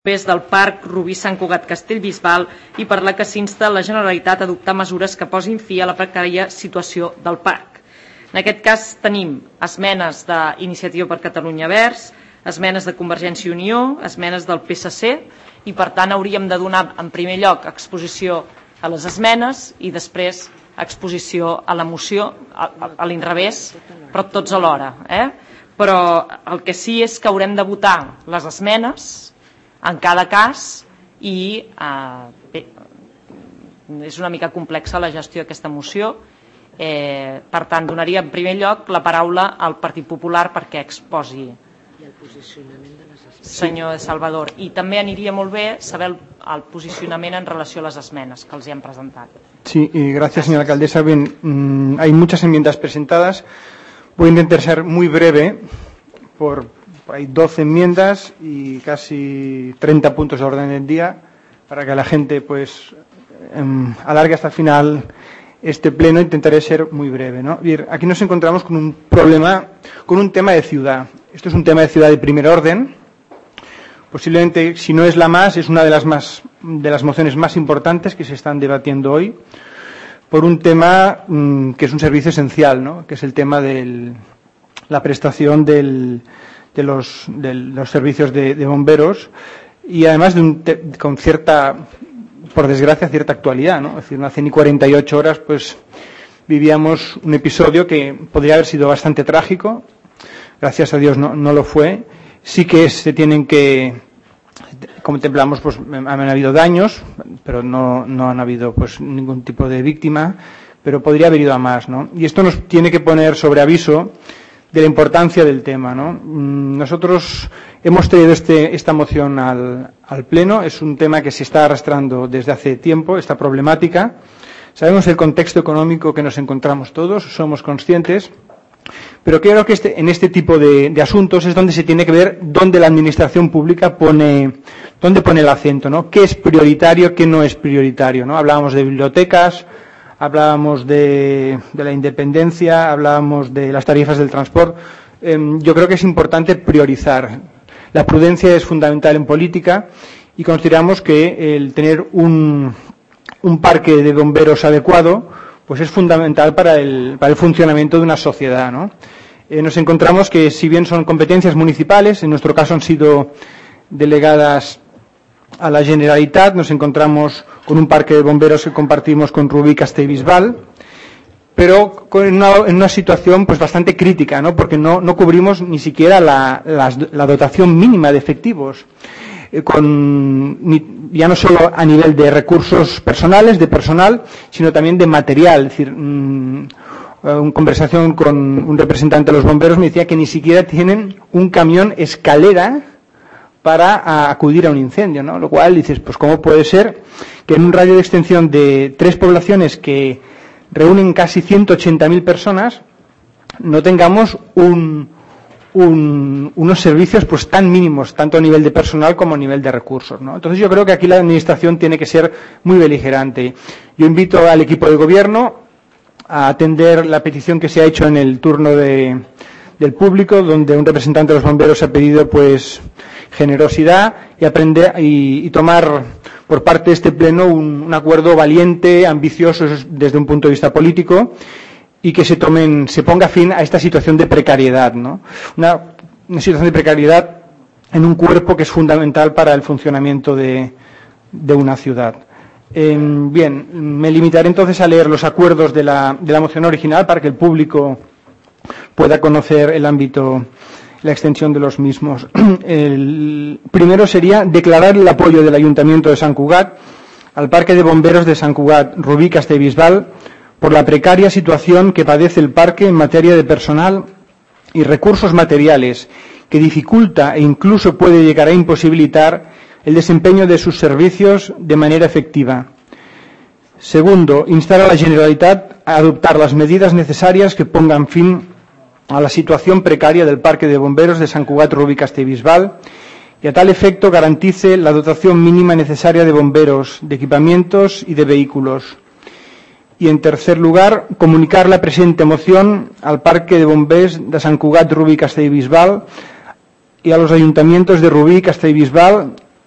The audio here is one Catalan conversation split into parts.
del Parc Rubí Sant Cugat Castellbisbal i per la que s'insta la Generalitat a adoptar mesures que posin fi a la precària situació del parc. En aquest cas tenim esmenes d'Iniciativa per Catalunya Verds, esmenes de Convergència i Unió, esmenes del PSC i per tant hauríem de donar en primer lloc exposició a les esmenes i després exposició a la moció, a l'inrevés, però tots alhora. Però el que sí és que haurem de votar les esmenes en cada cas i bé, és una mica complexa la gestió d'aquesta moció. Per tant, donaria en primer lloc la paraula al Partit Popular perquè exposi senyor Salvador. I també aniria molt bé saber el posicionament en relació a les esmenes que els hi han presentat. Sí, gracias señora alcaldesa. Bien, hay muchas enmiendas presentadas. Voy a intentar ser muy breve hay 12 enmiendas y casi 30 puntos de orden del día para que la gente pues alargue hasta el final este pleno. Intentaré ser muy breve, ¿no? Bien, aquí nos encontramos con un problema, con un tema de ciudad. Esto es un tema de ciudad de primer orden. Posiblemente, si no es la más, es una de las mociones más importantes que se están debatiendo hoy, por un tema que es un servicio esencial, ¿no? Que es el tema de la prestación de los servicios de bomberos y además con cierta, por desgracia, cierta actualidad, ¿no? Es decir, no hace ni 48 horas pues vivíamos un episodio que podría haber sido bastante trágico. Gracias a Dios no lo fue. Sí que se tienen que, contemplamos, pues han habido daños, pero no han habido pues ningún tipo de víctima, pero podría haber ido a más, ¿no? Y esto nos tiene que poner sobre aviso de la importancia del tema, ¿no? Nosotros hemos traído esta moción al Pleno. Es un tema que se está arrastrando desde hace tiempo, esta problemática. Sabemos el contexto económico que nos encontramos todos, somos conscientes, pero creo que en este tipo de asuntos es donde se tiene que ver dónde la administración pública pone el acento, ¿no? ¿Qué es prioritario, qué no es prioritario, ¿no? Hablábamos de bibliotecas, hablábamos de la independencia, hablábamos de las tarifas del transporte. Yo creo que es importante priorizar. La prudencia es fundamental en política y consideramos que el tener un parque de bomberos adecuado pues es fundamental para el funcionamiento de una sociedad, ¿no? Nos encontramos que si bien son competencias municipales, en nuestro caso han sido delegadas a la Generalitat, nos encontramos con un parque de bomberos que compartimos con Rubí Castellbisbal, pero en una situación pues bastante crítica, ¿no? Porque no cubrimos ni siquiera la dotación mínima de efectivos, ya no solo a nivel de recursos personales, de personal, sino también de material. Es decir, en conversación con un representante de los bomberos me decía que ni siquiera tienen un camión escalera para acudir a un incendio, ¿no? Lo cual dices, pues cómo puede ser que en un radio de extensión de 3 poblaciones que reúnen casi 180.000 personas no tengamos unos servicios pues tan mínimos, tanto a nivel de personal como a nivel de recursos, ¿no? Entonces yo creo que aquí la administración tiene que ser muy beligerante. Yo invito al equipo de gobierno a atender la petición que se ha hecho en el turno del público, donde un representante de los bomberos ha pedido pues generosidad y aprender y tomar por parte de este pleno un acuerdo valiente, ambicioso desde un punto de vista político y que se ponga fin a esta situación de precariedad, ¿no? Una situación de precariedad en un cuerpo que es fundamental para el funcionamiento de una ciudad. Bien, me limitaré entonces a leer los acuerdos de la moción original para que el público pueda conocer el ámbito, la extensión de los mismos. El primero sería declarar el apoyo del Ayuntamiento de Sant Cugat al Parque de Bomberos de Sant Cugat Rubí Castellbisbal por la precaria situación que padece el parque en materia de personal y recursos materiales, que dificulta e incluso puede llegar a imposibilitar el desempeño de sus servicios de manera efectiva. Segundo, instar a la Generalitat a adoptar las medidas necesarias que pongan fin a la situación precaria del Parque de Bomberos de Sant Cugat Rubí Castellbisbal y a tal efecto garantice la dotación mínima necesaria de bomberos, de equipamientos y de vehículos. Y en tercer lugar, comunicar la presente moción al Parque de Bombers de Sant Cugat Rubí Castellbisbal y a los ayuntamientos de Rubí, Castellbisbal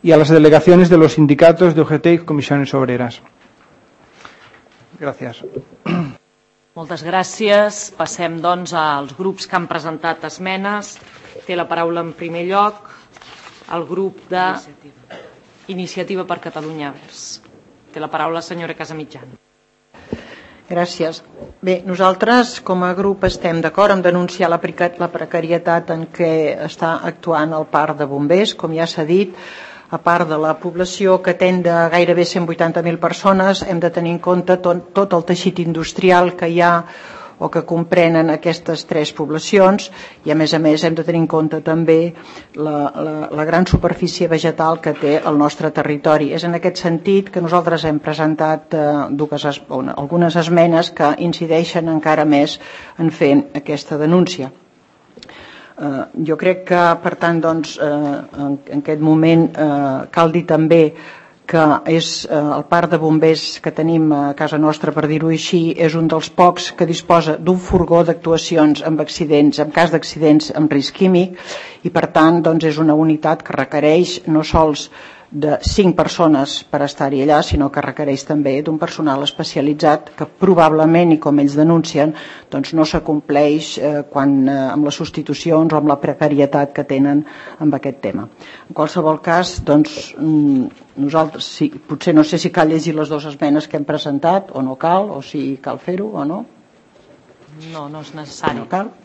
y a las delegaciones de los sindicatos de UGT y comisiones obreras. Gràcies. Moltes gràcies. Passem, doncs, als grups que han presentat esmenes. Té la paraula en primer lloc el grup d'Iniciativa per Catalunya Verds. Té la paraula la senyora Casamitjana. Gràcies. Bé, nosaltres com a grup estem d'acord en denunciar la precarietat en què està actuant el parc de bombers, com ja s'ha dit. A part de la població que atén de gairebé 180.000 persones, hem de tenir en compte tot el teixit industrial que hi ha o que comprenen aquestes tres poblacions i a més hem de tenir en compte també la gran superfície vegetal que té el nostre territori. És en aquest sentit que nosaltres hem presentat algunes esmenes que incideixen encara més en fer aquesta denúncia. Jo crec que, per tant, doncs, en aquest moment cal dir també que és el parc de bombers que tenim a casa nostra, per dir-ho així, és un dels pocs que disposa d'un furgó d'actuacions en cas d'accidents amb risc químic i, per tant, doncs, és una unitat que requereix no sols de 5 persones per estar-hi allà, sinó que requereix també d'un personal especialitzat que probablement, i com ells denuncien, doncs no s'acompleix amb les substitucions o amb la precarietat que tenen amb aquest tema. En qualsevol cas, doncs, nosaltres, potser no sé si cal llegir les dues esmenes que hem presentat o no cal, o si cal fer-ho o no. No, no és necessari. No cal.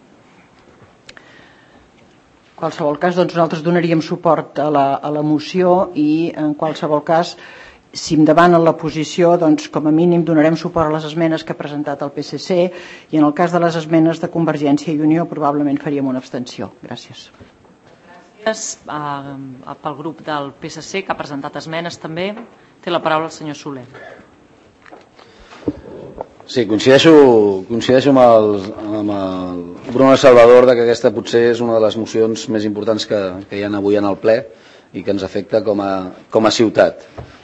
En qualsevol cas, doncs, nosaltres donaríem suport a la moció i, en qualsevol cas, si em demanen la posició, doncs, com a mínim donarem suport a les esmenes que ha presentat el PSC i en el cas de les esmenes de Convergència i Unió probablement faríem una abstenció. Gràcies. Gràcies pel grup del PSC que ha presentat esmenes també. Té la paraula el senyor Soler. Sí, coincideixo amb el Bruno Salvador que aquesta potser és una de les mocions més importants que hi ha avui en el ple i que ens afecta com a ciutat.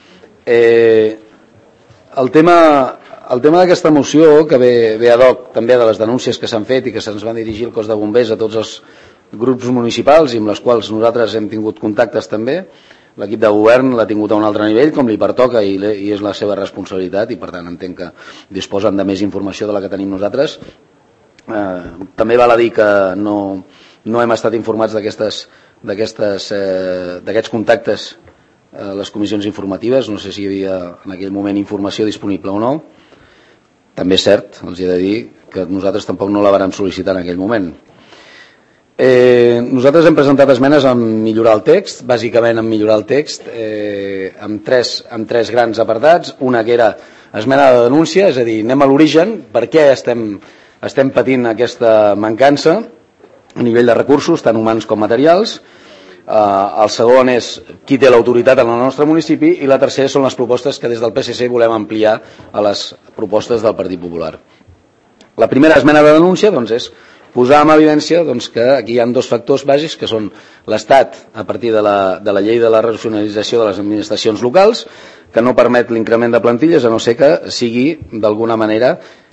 El tema d'aquesta moció, que ve ad hoc també de les denúncies que s'han fet i que se'ns van dirigir el cos de bombers a tots els grups municipals i amb les quals nosaltres hem tingut contactes també, l'equip de govern l'ha tingut a un altre nivell, com li pertoca i és la seva responsabilitat i per tant entenc que disposen de més informació de la que tenim nosaltres. També val a dir que no hem estat informats d'aquests contactes a les comissions informatives, no sé si hi havia en aquell moment informació disponible o no. També és cert, els he de dir, que nosaltres tampoc no la vàrem sol·licitar en aquell moment. Nosaltres hem presentat esmenes en millorar el text, bàsicament en millorar el text amb tres grans apartats. Una que era esmena de denúncia, és a dir, anem a l'origen, per què estem patint aquesta mancança a nivell de recursos, tant humans com materials. El segon és qui té l'autoritat en el nostre municipi i la tercera són les propostes que des del PSC volem ampliar a les propostes del Partit Popular. La primera esmena de denúncia doncs, és posar en evidència que aquí hi ha dos factors bàsics, que són l'Estat, a partir de la llei de la racionalització de les administracions locals, que no permet l'increment de plantilles, a no ser que sigui d'alguna manera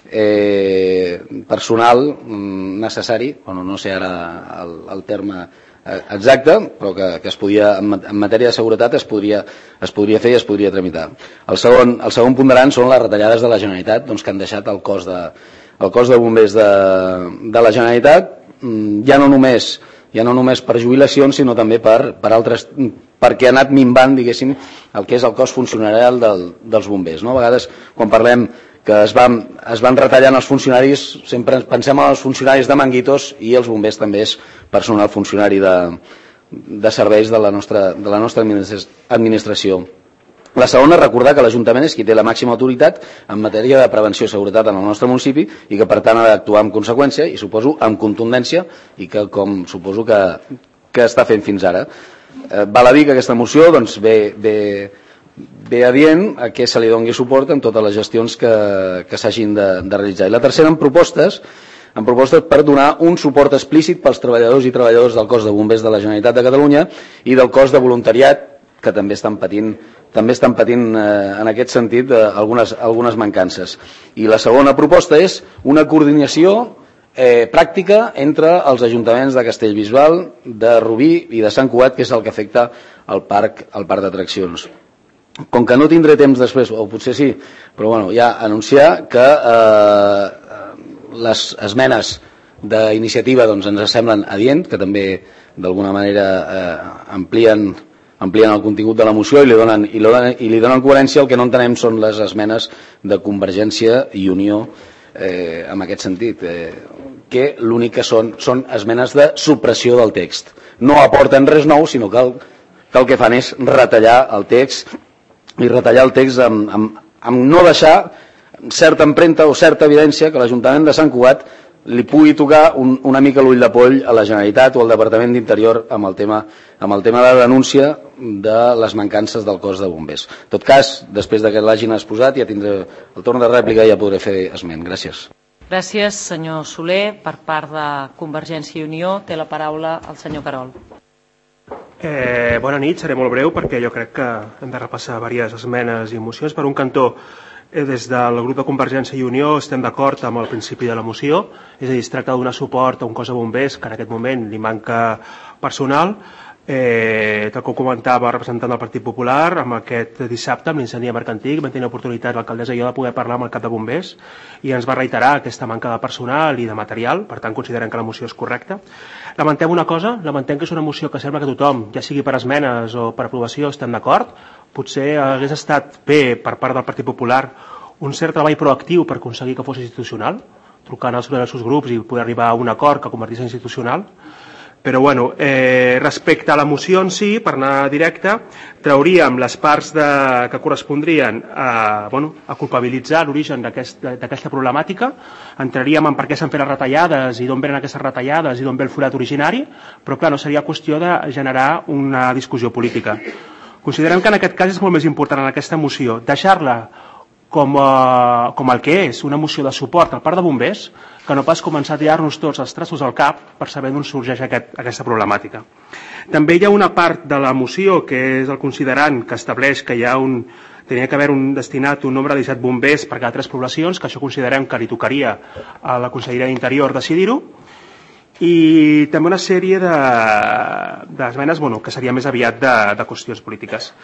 personal necessari, no sé ara el terme exacte, però que es podia, en matèria de seguretat es podria fer i es podria tramitar. El segon ponderant són les retallades de la Generalitat, que han deixat el cos de bombers de la Generalitat, ja no només per jubilacions, sinó també perquè ha anat minvant, diguéssim, el que és el cos funcionarial dels bombers. A vegades, quan parlem que es van retallant els funcionaris, sempre pensem en els funcionaris de Manguitos i els bombers també és personal funcionari de serveis de la nostra administració. La segona és recordar que l'Ajuntament és qui té la màxima autoritat en matèria de prevenció i seguretat en el nostre municipi i que per tant ha d'actuar en conseqüència i suposo amb contundència i que com suposo que està fent fins ara. Val a dir que aquesta moció ve adient a que se li doni suport en totes les gestions que s'hagin de realitzar. I la tercera en propostes per donar un suport explícit pels treballadors i treballadores del cos de bombers de la Generalitat de Catalunya i del cos de voluntariat, que també estan patint en aquest sentit algunes mancances. I la segona proposta és una coordinació pràctica entre els ajuntaments de Castellbisbal, de Rubí i de Sant Cugat, que és el que afecta el parc d'atraccions. Com que no tindré temps després, o potser sí, però bueno, ja anunciar que les esmenes d'iniciativa doncs, ens semblen adients, que també d'alguna manera amplien el contingut de la moció i li donen coherència. El que no entenem són les esmenes de Convergència i Unió en aquest sentit, que l'únic que són esmenes de supressió del text. No aporten res nou, sinó que el que fan és retallar el text i retallar el text amb no deixar certa empremta o certa evidència que l'Ajuntament de Sant Cugat li pugui tocar una mica l'ull de poll a la Generalitat o al Departament d'Interior amb el tema de denúncia de les mancances del cos de bombers. En tot cas, després que l'hagin exposat, ja tindré el torn de rèplica i ja podré fer esment. Gràcies. Gràcies, senyor Soler. Per part de Convergència i Unió té la paraula el senyor Querol. Bona nit, seré molt breu perquè jo crec que hem de repassar diverses esmenes i mocions. Per un cantó, des del grup de Convergència i Unió estem d'acord amb el principi de la moció, és a dir, es tracta de donar suport a un cos de bombers que en aquest moment li manca personal. Tal com comentava el representant del Partit Popular, amb aquest dissabte, amb l'incendi de Mercantic, vam tenir l'oportunitat, l'alcaldessa i jo, de poder parlar amb el cap de bombers i ens va reiterar aquesta manca de personal i de material. Per tant, considerem que la moció és correcta. Lamentem una cosa, lamentem que és una moció que sembla que tothom, ja sigui per esmenes o per aprovació, estem d'acord. Potser hagués estat bé per part del Partit Popular un cert treball proactiu per aconseguir que fos institucional, trucant als diversos grups i poder arribar a un acord que convertís en institucional. Però bueno, respecte a la moció en si, per anar directe, trauríem les parts que correspondrien a culpabilitzar l'origen d'aquesta problemàtica, entraríem en per què s'han fet les retallades i d'on venen aquestes retallades i d'on ve el forat originari, però clar, no seria qüestió de generar una discussió política. Considerem que en aquest cas és molt més important en aquesta moció deixar-la com el que és, una moció de suport al parc de bombers, que no pas començar a tirar-nos tots els traços al cap per saber d'on sorgeix aquesta problemàtica. També hi ha una part de la moció que és el considerant que estableix que tenia que haver destinat un nombre de 17 bombers per cada 3 poblacions, que això considerem que li tocaria a la Conselleria d'Interior decidir-ho, i també una sèrie d'esmenes que seria més aviat de qüestions polítiques.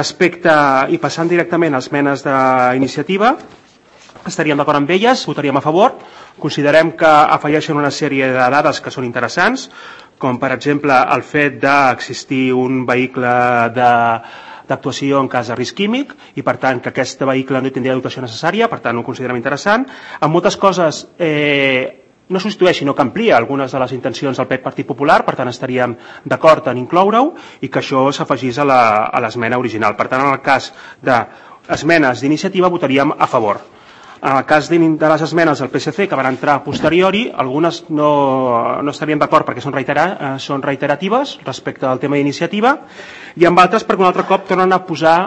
I passant directament a esmenes d'iniciativa, estaríem d'acord amb elles, votaríem a favor. Considerem que afegeixen una sèrie de dades que són interessants, com per exemple el fet d'existir un vehicle d'actuació en cas de risc químic i per tant que aquest vehicle no tindria la dotació necessària, per tant ho considerem interessant. En moltes coses no substitueix, sinó que amplia algunes de les intencions del Partit Popular, per tant estaríem d'acord en incloure-ho i que això s'afegís a l'esmena original. Per tant, en el cas d'esmenes d'iniciativa votaríem a favor. En el cas de les esmenes del PSC que van entrar a posteriori, algunes no estaríem d'acord perquè són reiteratives respecte al tema d'iniciativa i amb altres perquè un altre cop tornen a posar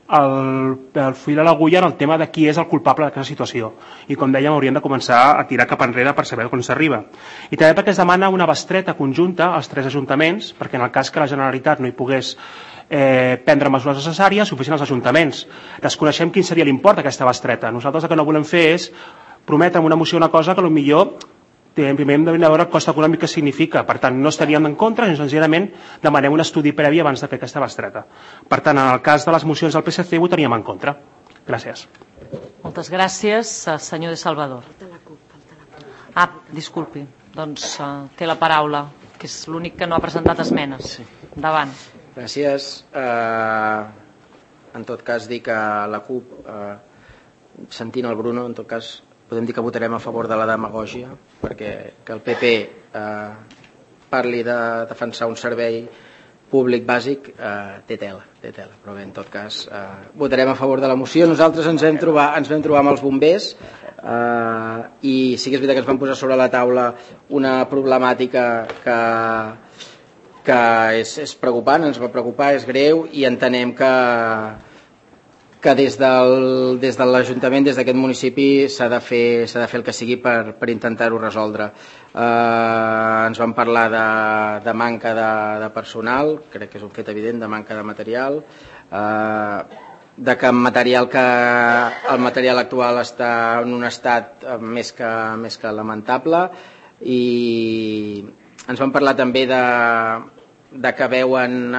el fil a l'agulla en el tema de qui és el culpable d'aquesta situació. I com dèiem, hauríem de començar a tirar cap enrere per saber on s'arriba. I també perquè es demana una bestreta conjunta als 3 ajuntaments, perquè en el cas que la Generalitat no hi pogués prendre mesures necessàries, ho fessin els ajuntaments. Desconeixem quin seria l'import d'aquesta bestreta. Nosaltres el que no volem fer és prometre amb una moció una cosa que potser primer hem de veure el cost econòmic que significa. Per tant, no estaríem en contra, sinó senzillament demanem un estudi previ abans de fer aquesta bestreta. Per tant, en el cas de les mocions del PSC votaríem en contra. Gràcies. Moltes gràcies, senyor de Salvador. Disculpi, doncs té la paraula, que és l'únic que no ha presentat esmenes. Endavant. Gràcies. En tot cas, dir que la CUP, sentint el Bruno, en tot cas, podem dir que votarem a favor de la demagògia, perquè que el PP parli de defensar un servei públic bàsic té tela. Però bé, en tot cas, votarem a favor de la moció. Nosaltres ens vam trobar amb els bombers i sí que és veritat que ens van posar sobre la taula una problemàtica que és preocupant, ens va preocupar, és greu i entenem que des de l'Ajuntament, des d'aquest municipi, s'ha de fer el que sigui per intentar-ho resoldre. Ens van parlar de manca de personal, crec que és un fet evident, de manca de material, de que el material actual està en un estat més que lamentable i ens van parlar també de que veuen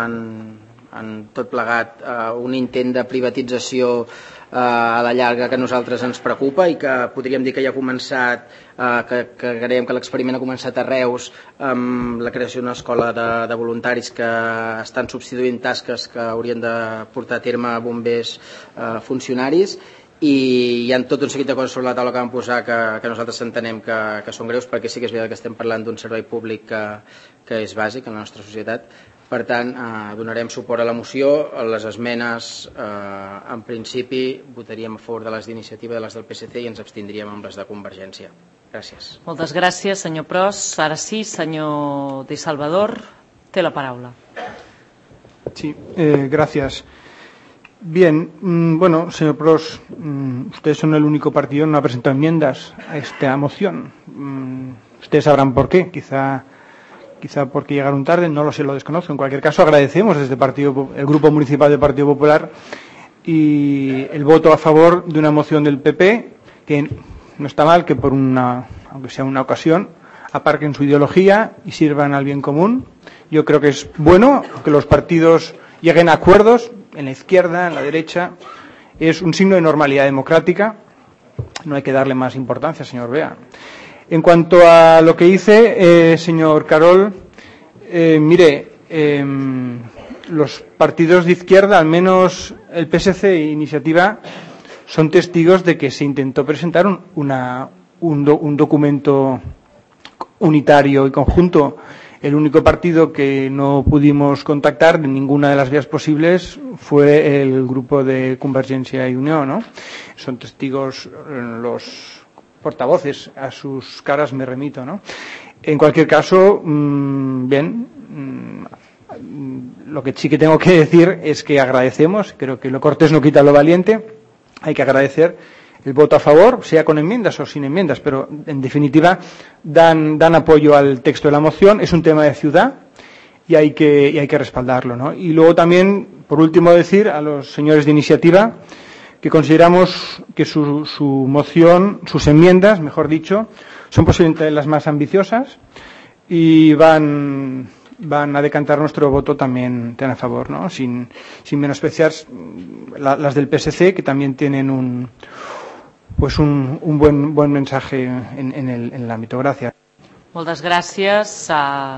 en tot plegat un intent de privatització a la llarga que a nosaltres ens preocupa i que podríem dir que ja ha començat, que creiem que l'experiment ha començat a Reus amb la creació d'una escola de voluntaris que estan substituint tasques que haurien de portar a terme bombers funcionaris, i hi ha tot un seguit de coses sobre la taula que vam posar que nosaltres entenem que són greus, perquè sí que és veritat que estem parlant d'un servei públic que és bàsic en la nostra societat. Per tant, donarem suport a la moció. A les esmenes, en principi, votaríem a favor de les d'iniciativa, de les del PSC, i ens abstindríem amb les de Convergència. Gràcies. Moltes gràcies, senyor Pros. Ara sí, senyor de Salvador, té la paraula. Sí, gracias. Bien, bueno, señor Pros, ustedes son el único partido que no ha presentado enmiendas a esta moción. Ustedes sabrán por qué, quizá porque llegaron tarde, no lo sé, lo desconozco. En cualquier caso, agradecemos desde el Grupo Municipal del Partido Popular y el voto a favor de una moción del PP, que no está mal que aunque sea una ocasión, aparquen su ideología y sirvan al bien común. Yo creo que es bueno que los partidos lleguen a acuerdos en la izquierda, en la derecha. Es un signo de normalidad democrática. No hay que darle más importancia, señor Bea. En cuanto a lo que dice, señor Carol, mire, los partidos de izquierda, al menos el PSC e Iniciativa, son testigos de que se intentó presentar un documento unitario y conjunto. El único partido que no pudimos contactar de ninguna de las vías posibles fue el grupo de Convergencia y Unió, ¿no? Son testigos los portavoces, a sus caras me remito, ¿no? En cualquier caso, bien, lo que sí que tengo que decir es que agradecemos, creo que lo cortés no quita lo valiente, hay que agradecer el voto a favor, sea con enmiendas o sin enmiendas, pero en definitiva dan apoyo al texto de la moción. Es un tema de ciudad y hay que respaldarlo, ¿no? Y luego también, por último, decir a los señores de Iniciativa que consideramos que su moción, sus enmiendas, mejor dicho, son posiblemente las más ambiciosas y van a decantar nuestro voto también a favor, ¿no? Sin menospreciar las del PSC, que también tienen un buen mensaje en el ámbito. Gracias. Moltes gràcies.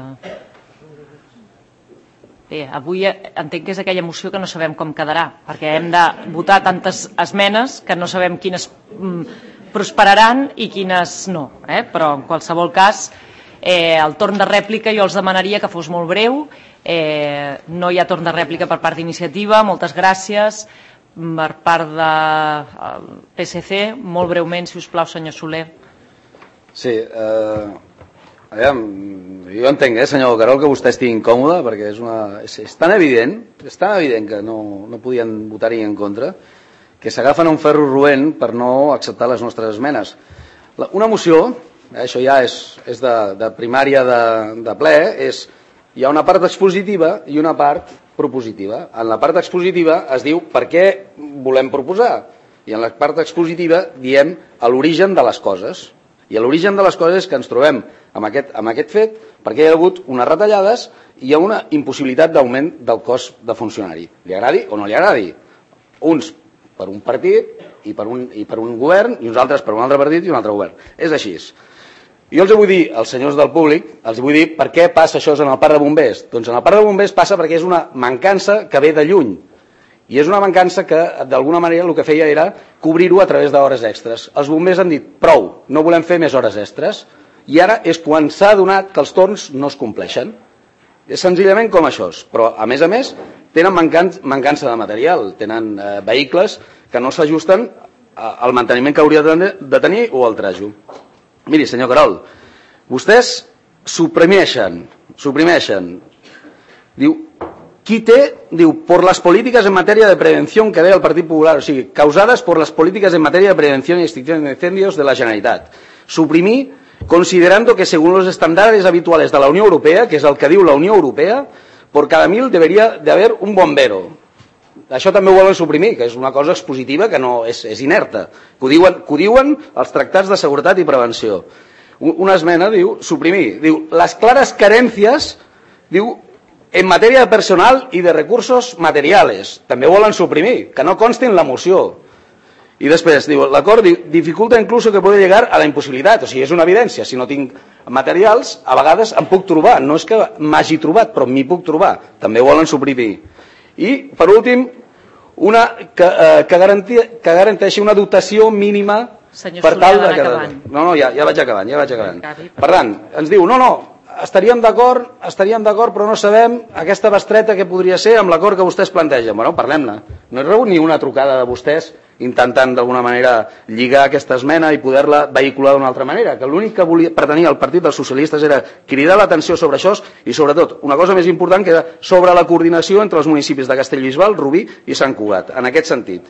Bé, avui entenc que és aquella moció que no sabem com quedarà, perquè hem de votar tantes esmenes que no sabem quines prosperaran i quines no. Però, en qualsevol cas, el torn de rèplica jo els demanaria que fos molt breu. No hi ha torn de rèplica per part d'Iniciativa. Moltes gràcies. Per part del PSC, molt breument, si us plau, senyor Soler. Sí, jo entenc, senyor Carol, que vostè estigui incòmode, perquè és tan evident que no podien votar-hi en contra, que s'agafen a un ferro roent per no acceptar les nostres esmenes. Una moció, això ja és de primària de ple, hi ha una part expositiva i una part propositiva. En la part expositiva es diu per què volem proposar, i en la part expositiva diem l'origen de les coses. I l'origen de les coses és que ens trobem amb aquest fet perquè hi ha hagut unes retallades i hi ha una impossibilitat d'augment del cost de funcionari. Li agradi o no li agradi. Uns per un partit i per un govern, i uns altres per un altre partit i un altre govern. És així. Jo els vull dir als senyors del públic, els vull dir per què passa això en el parc de bombers. Doncs en el parc de bombers passa perquè és una mancança que ve de lluny. I és una mancança que, d'alguna manera, el que feia era cobrir-ho a través d'hores extres. Els bombers han dit, prou, no volem fer més hores extres, i ara és quan s'ha adonat que els torns no es compleixen. És senzillament com això. Però, a més, tenen mancança de material, tenen vehicles que no s'ajusten al manteniment que hauria de tenir o al trajo. Miri, senyor Carol, vostès suprimeixen. Diu, qui té, diu, por las políticas en materia de prevención que ve el Partit Popular, o sigui, causades por las políticas en materia de prevención y extinción de incendios de la Generalitat. Suprimir, considerando que según los estándares habituales de la Unión Europea, que és el que diu la Unió Europea, por cada 1000 debería de haber un bombero. Això també ho volen suprimir, que és una cosa expositiva que no és inerta, que ho diuen els tractats de seguretat i prevenció. una esmena, diu, suprimir, diu, les clares carencias, diu, en matèria de personal i de recursos materials. També volen suprimir, que no consti en la moció. I després, diu, l'acord dificulta inclús que pugui llegar a la impossibilitat. O sigui, és una evidència. Si no tinc materials, a vegades em puc trobar. No és que m'hagi trobat, però m'hi puc trobar. També volen suprimir. I, per últim, una que garanteixi una dotació mínima per tal de... No, ja vaig acabant. Per tant, ens diu, no, estaríem d'acord, però no sabem aquesta bestreta que podria ser amb l'acord que vostès plantegen. Bueno, parlem-ne. No he rebut ni una trucada de vostès intentant d'alguna manera lligar aquesta esmena i poder-la vehicular d'una altra manera, que l'únic que pretenia el Partit dels Socialistes era cridar l'atenció sobre això i, sobretot, una cosa més important que era sobre la coordinació entre els municipis de Castellbisbal, Rubí i Sant Cugat, en aquest sentit.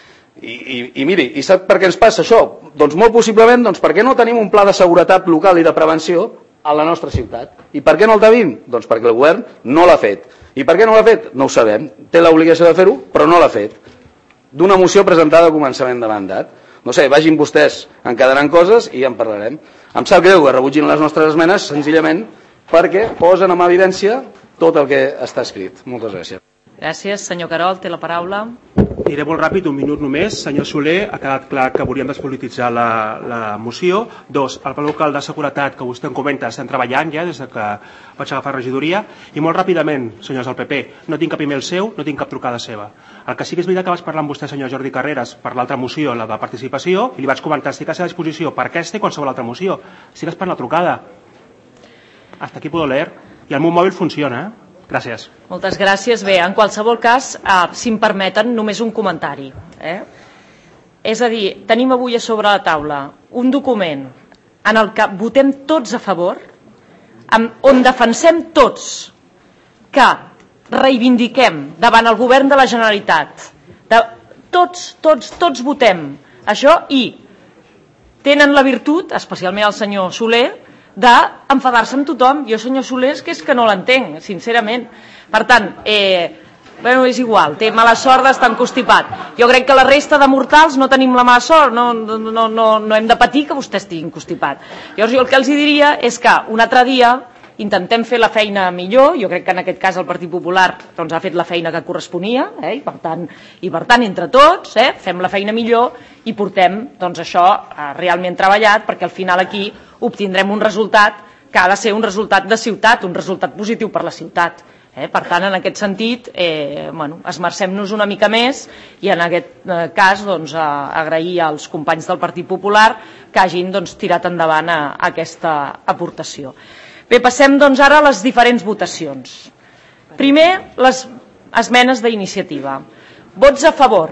I miri, i sap per què ens passa això? Doncs molt possiblement, perquè no tenim un pla de seguretat local i de prevenció a la nostra ciutat. I per què no el tenim? Doncs perquè el govern no l'ha fet. I per què no l'ha fet? No ho sabem. Té l'obligació de fer-ho, però no l'ha fet. D'una moció presentada a començament de mandat. No sé, vagin vostès encadenant coses i ja en parlarem. Em sap greu que rebutgin les nostres esmenes, senzillament perquè posen en evidència tot el que està escrit. Moltes gràcies. Gràcies. Senyor Querol, té la paraula. Aniré molt ràpid, un minut només. Senyor Soler, ha quedat clar que volíem despolititzar la moció. 2, el pla local de seguretat que vostè em comenta, estem treballant ja des que vaig agafar regidoria. I molt ràpidament, senyors del PP, no tinc cap email seu, no tinc cap trucada seva. El que sí que és veritat que vaig parlar amb vostè, senyor Jordi Carreras, per l'altra moció, la de participació, i li vaig comentar, estic a la seva disposició per aquesta i qualsevol altra moció. Estic esperant la trucada. Hasta aquí puedo leer. I el meu mòbil funciona, Gràcies. Moltes gràcies. Bé, en qualsevol cas, si em permeten, només un comentari. És a dir, tenim avui a sobre la taula un document en el que votem tots a favor, on defensem tots que reivindiquem davant el govern de la Generalitat. Tots votem això i tenen la virtut, especialment el senyor Soler, d'enfadar-se amb tothom. Jo, senyor Soler, és que no l'entenc, sincerament. Per tant, és igual, té mala sort d'estar encostipat. Jo crec que la resta de mortals no tenim la mala sort, no hem de patir que vostè estigui encostipat. Llavors, jo el que els diria és que un altre dia intentem fer la feina millor. Jo crec que en aquest cas el Partit Popular ha fet la feina que corresponia, i per tant entre tots fem la feina millor i portem això realment treballat, perquè al final aquí obtindrem un resultat que ha de ser un resultat de ciutat, un resultat positiu per la ciutat. Per tant, en aquest sentit, esmercem-nos una mica més i en aquest cas agrair als companys del Partit Popular que hagin tirat endavant aquesta aportació. Bé, passem ara a les diferents votacions. Primer, les esmenes d'iniciativa. Vots a favor.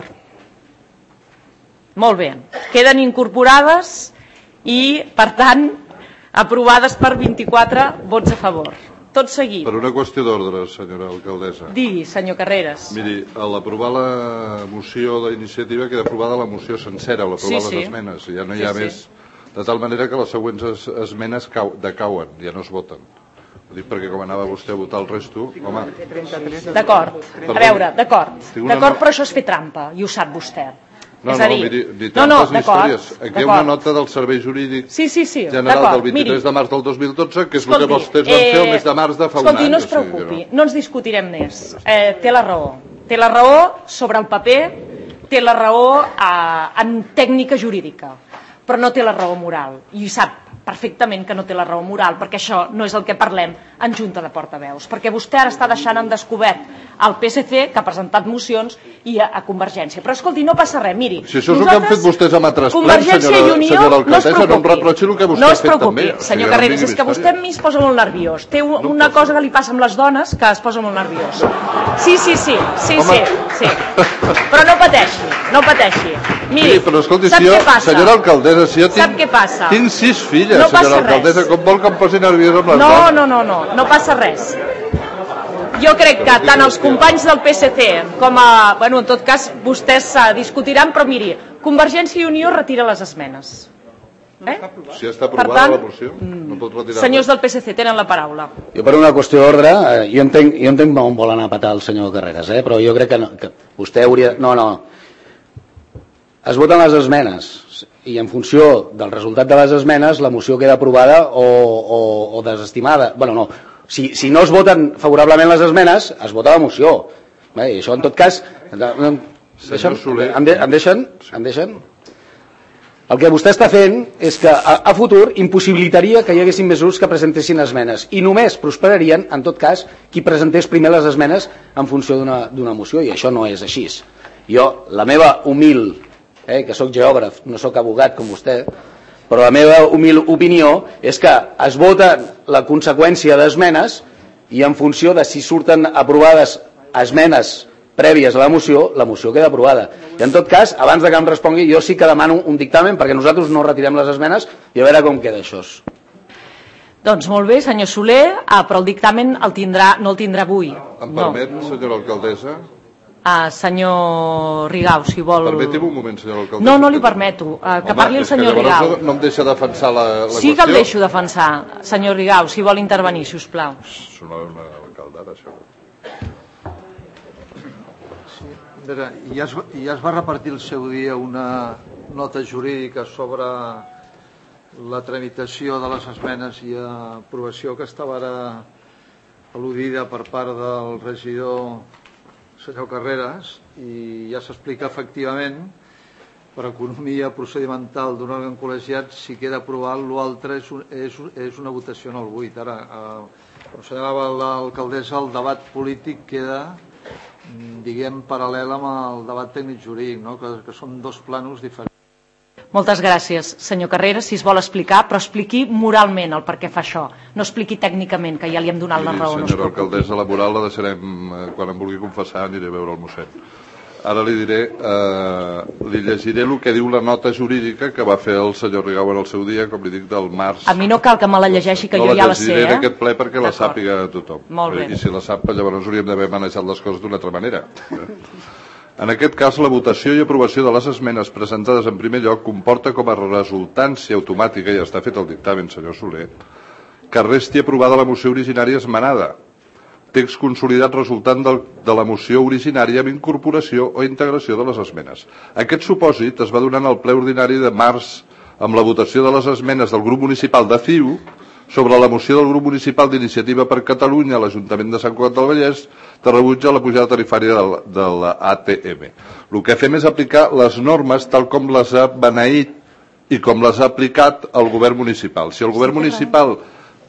Molt bé. Queden incorporades i, per tant, aprovades per 24 vots a favor. Tot seguit. Per una qüestió d'ordre, senyora alcaldessa. Digui, senyor Carreras. Miri, a l'aprovar la moció d'iniciativa queda aprovada la moció sencera, a l'aprovar les esmenes. Ja no hi ha més... De tal manera que les següents esmenes decauen, ja no es voten. Ho dic perquè com anava vostè a votar el resto... D'acord, a veure, d'acord, però això és fer trampa, i ho sap vostè. No, miri, ni trampes ni històries. Aquí hi ha una nota del Servei Jurídic General del 23 de març del 2012, que és el que vostès van fer el mes de març de fa un any. Escolti, no es preocupi, no ens discutirem més. Té la raó sobre el paper, té la raó en tècnica jurídica, però no té la raó moral, i sap perfectament que no té la raó moral, perquè això no és el que parlem en Junta de Portaveus, perquè vostè ara està deixant en descobert el PSC, que ha presentat mocions, i a Convergència. Però escolti, no passa res, miri. Si això és el que han fet vostès amb altres plens, senyora alcaldessa, no em reprochi el que vostè ha fet també. No es preocupi, senyor Carreras, és que vostè a mi es posa molt nerviós. Té una cosa que li passa amb les dones que es posa molt nerviós. Sí. Però no pateixi. Miri, però escolti, sap què passa? Senyora alcaldessa, si jo tinc 6 filles, senyora alcaldessa, com vol que em posi nerviós amb les dones? No passa res. Jo crec que tant els companys del PSC com en tot cas vostès discutiran, però miri, Convergència i Unió retira les esmenes. Si està aprovada la moció, no pot retirar. Senyors del PSC, tenen la paraula. Jo per una qüestió d'ordre, jo entenc on vol anar a patar el senyor Carreras, però jo crec que vostè hauria... No. es voten les esmenes i en funció del resultat de les esmenes la moció queda aprovada o desestimada. Bueno, no. Si no es voten favorablement les esmenes, es vota la moció. I això, en tot cas... Em deixen? El que vostè està fent és que a futur impossibilitaria que hi haguessin més grups que presentessin esmenes i només prosperarien, en tot cas, qui presentés primer les esmenes en funció d'una moció, i això no és així. Jo, la meva humil, que sóc geògraf, no sóc abogat com vostè, però la meva humil opinió és que es vota la conseqüència d'esmenes i en funció de si surten aprovades esmenes prèvies a la moció queda aprovada. I en tot cas, abans de que em respongui, jo sí que demano un dictamen perquè nosaltres no retirem les esmenes i a veure com queda això. Doncs molt bé, senyor Soler, però el dictamen no el tindrà avui. Em permet, senyora alcaldessa? Senyor Rigau, si vol... Permeti'm un moment, senyora alcaldessa. No li permeto. Que parli el senyor Rigau. No em deixa defensar la qüestió. Sí que el deixo defensar, senyor Rigau, si vol intervenir, si us plau. Sona una alcaldada, això. Ja es va repartir el seu dia una nota jurídica sobre la tramitació de les esmenes i aprovació que estava ara al·ludida per part del regidor senyor Carreras, i ja s'explica efectivament per economia procedimental d'un òrgan col·legiat si queda aprovat, l'altre és una votació en el buit. Ara, com assenyalava l'alcaldessa, el debat polític queda, diguem, paral·lel amb el debat tècnic jurídic, no? que són dos planos diferents. Moltes gràcies, senyor Carreras. Si es vol explicar, però expliqui moralment el per què fa això. No expliqui tècnicament, que ja li hem donat la raó. Senyora alcaldessa, la moral la deixarem quan em vulgui confessar, aniré a veure el mossèn. Ara li llegiré el que diu la nota jurídica que va fer el senyor Rigau en el seu dia, com li dic, del març. A mi no cal que me la llegeixi, que jo ja la sé. No la llegiré en aquest ple perquè la sàpiga tothom. Molt bé. I si la sap, llavors hauríem d'haver manejat les coses d'una altra manera. En aquest cas, la votació i aprovació de les esmenes presentades en primer lloc comporta com a resultància automàtica, i està fet el dictamen, senyor Soler, que resti aprovada la moció originària esmenada, text consolidat resultant de la moció originària amb incorporació o integració de les esmenes. Aquest supòsit es va donar en el ple ordinari de març amb la votació de les esmenes del grup municipal de CiU sobre la moció del grup municipal d'Iniciativa per Catalunya a l'Ajuntament de Sant Cugat del Vallès de rebuig a la pujada tarifària de l'ATM. El que fem és aplicar les normes tal com les ha beneït i com les ha aplicat el govern municipal. Si el govern municipal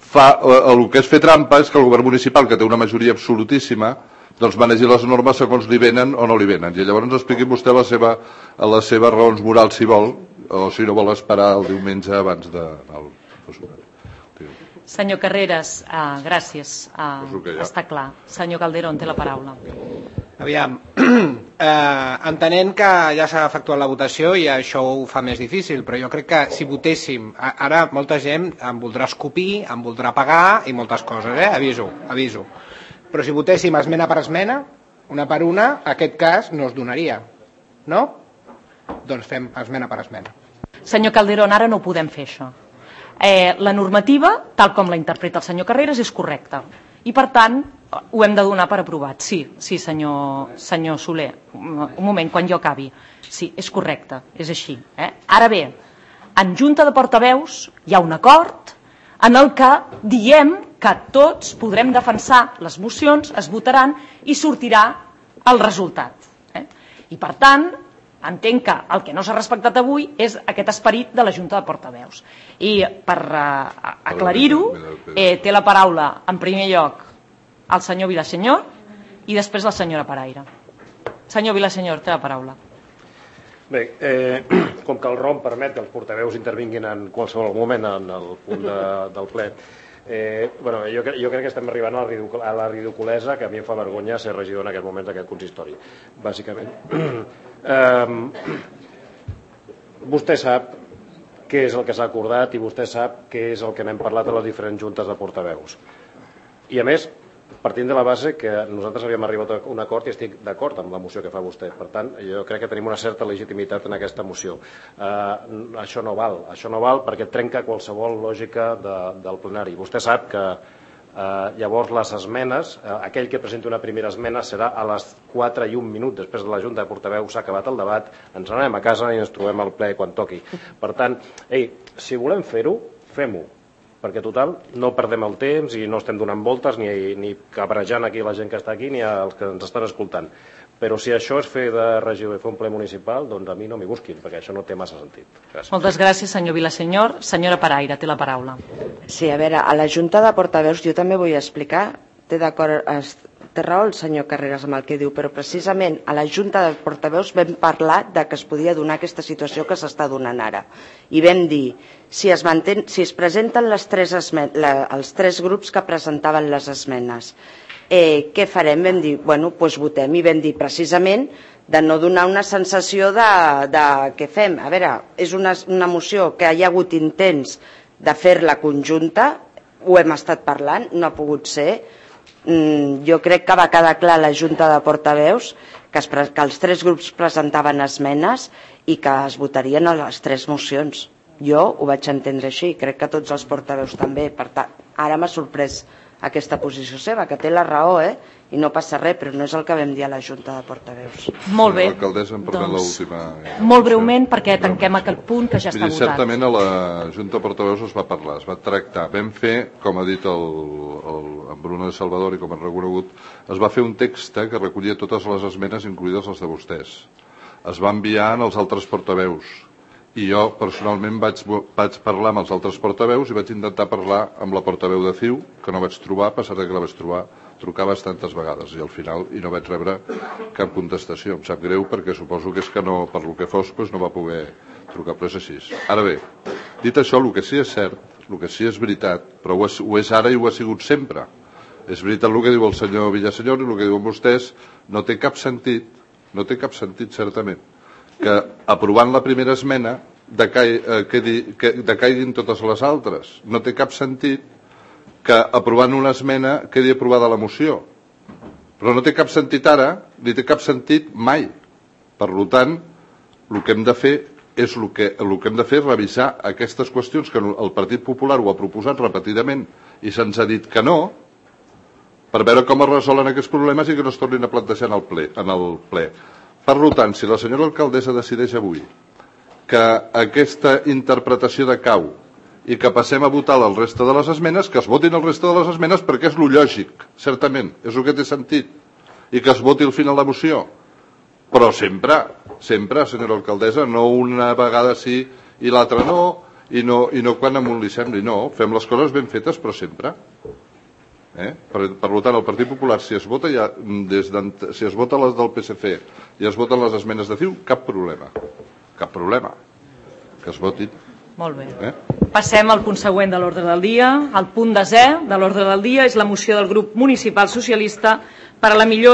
el que és fer trampa és que el govern municipal, que té una majoria absolutíssima, doncs manegi les normes segons li venen o no li venen. I llavors expliqui vostè les seves raons morals, si vol, o si no vol esperar el diumenge abans d'anar al pressupost. Senyor Carreras, gràcies. Està clar. Senyor Calderón, té la paraula. Aviam, entenent que ja s'ha efectuat la votació i això ho fa més difícil, però jo crec que si votéssim, ara molta gent em voldrà escopir, em voldrà pagar i moltes coses, aviso. Però si votéssim esmena per esmena, una per una, aquest cas no es donaria, no? Doncs fem esmena per esmena. Senyor Calderón, ara no ho podem fer, això. La normativa, tal com la interpreta el senyor Carreras, és correcta. I, per tant, ho hem de donar per aprovat. Sí, senyor Soler. Un moment, quan jo acabi. Sí, és correcte, és així. Ara bé, en Junta de Portaveus hi ha un acord en el que diem que tots podrem defensar les mocions, es votaran i sortirà el resultat. I, per tant, entenc que el que no s'ha respectat avui és aquest esperit de la Junta de Portaveus. I per aclarir-ho, té la paraula en primer lloc el senyor Vilasenyor i després la senyora Paraire. Senyor Vilasenyor, té la paraula. Bé, com que el ROM permet que els portaveus intervinguin en qualsevol moment en el punt del ple, jo crec que estem arribant a la ridiculesa que a mi em fa vergonya ser regidor en aquest moment d'aquest consistori, bàsicament. Vostè sap què és el que s'ha acordat i vostè sap què és el que n'hem parlat a les diferents juntes de portaveus. I a més, partint de la base que nosaltres havíem arribat a un acord i estic d'acord amb la moció que fa vostè. Per tant, jo crec que tenim una certa legitimitat en aquesta moció. Això no val perquè trenca qualsevol lògica del plenari. Vostè sap que Llavors les esmenes, aquell que presenti una primera esmena serà a les 4 i 1 minut després de la Junta de Portaveus, s'ha acabat el debat, ens n'anem a casa i ens trobem al ple quan toqui. Per tant, si volem fer-ho, fem-ho, perquè total no perdem el temps i no estem donant voltes ni cabrejant aquí la gent que està aquí ni els que ens estan escoltant. Però si això és fer de regidor i fer un ple municipal, doncs a mi no m'hi busquin, perquè això no té massa sentit. Gràcies. Moltes gràcies, senyor Vilasenyor. Senyora Paraire, té la paraula. Sí, a veure, a la Junta de Portaveus jo també vull explicar, té raó el senyor Carreras amb el que diu, però precisament a la Junta de Portaveus vam parlar de que es podia donar aquesta situació que s'està donant ara. I vam dir, si es presenten els tres grups que presentaven les esmenes, què farem? Vam dir, bueno, doncs votem, i vam dir precisament de no donar una sensació de què fem. A veure, és una moció que hi ha hagut intents de fer-la conjunta, ho hem estat parlant, no ha pogut ser. Jo crec que va quedar clar a la Junta de Portaveus que els tres grups presentaven esmenes i que es votarien a les tres mocions. Jo ho vaig entendre així, crec que tots els portaveus també. Per tant, ara m'ha sorprès aquesta posició seva, que té la raó, i no passa res, però no és el que vam dir a la Junta de Portaveus. Molt bé. L'alcaldessa em permet l'última. Molt breument, perquè tanquem aquell punt que ja està votat. Certament a la Junta de Portaveus es va parlar, es va tractar. Vam fer, com ha dit en Bruno de Salvador i com han reconegut, es va fer un text que recollia totes les esmenes, incluïdes les de vostès. Es va enviar als altres portaveus. I jo personalment vaig parlar amb els altres portaveus i vaig intentar parlar amb la portaveu de CiU, que no vaig trobar, a pesar que la vaig trobar, trucar bastantes vegades i al final no vaig rebre cap contestació. Em sap greu perquè suposo que és que no, per lo que fos, no va poder trucar, però és així. Ara bé, dit això, el que sí és cert, el que sí és veritat, però ho és ara i ho ha sigut sempre. És veritat el que diu el senyor Villasenyor i el que diuen vostès, no té cap sentit, certament, que aprovant la primera esmena decaiguin totes les altres. No té cap sentit que aprovant una esmena quedi aprovada la moció. Però no té cap sentit ara, ni té cap sentit mai. Per tant, el que hem de fer és revisar aquestes qüestions que el Partit Popular ho ha proposat repetidament i se'ns ha dit que no, per veure com es resolen aquests problemes i que no es tornin a plantejar en el ple. Per tant, si la senyora alcaldessa decideix avui que aquesta interpretació decau i que passem a votar el resta de les esmenes, que es votin el resta de les esmenes perquè és el lògic, certament, és el que té sentit, i que es voti al final la moció. Però sempre, senyora alcaldessa, no una vegada sí i l'altra no, i no quan amunt li sembli, no, fem les coses ben fetes, però sempre. Per tant, el Partit Popular, si es vota les del PSC i es voten les esmenes de CiU, cap problema, que es votin. Molt bé. Passem al punt següent de l'ordre del dia. El punt 10è de l'ordre del dia és la moció del grup municipal socialista per a la millora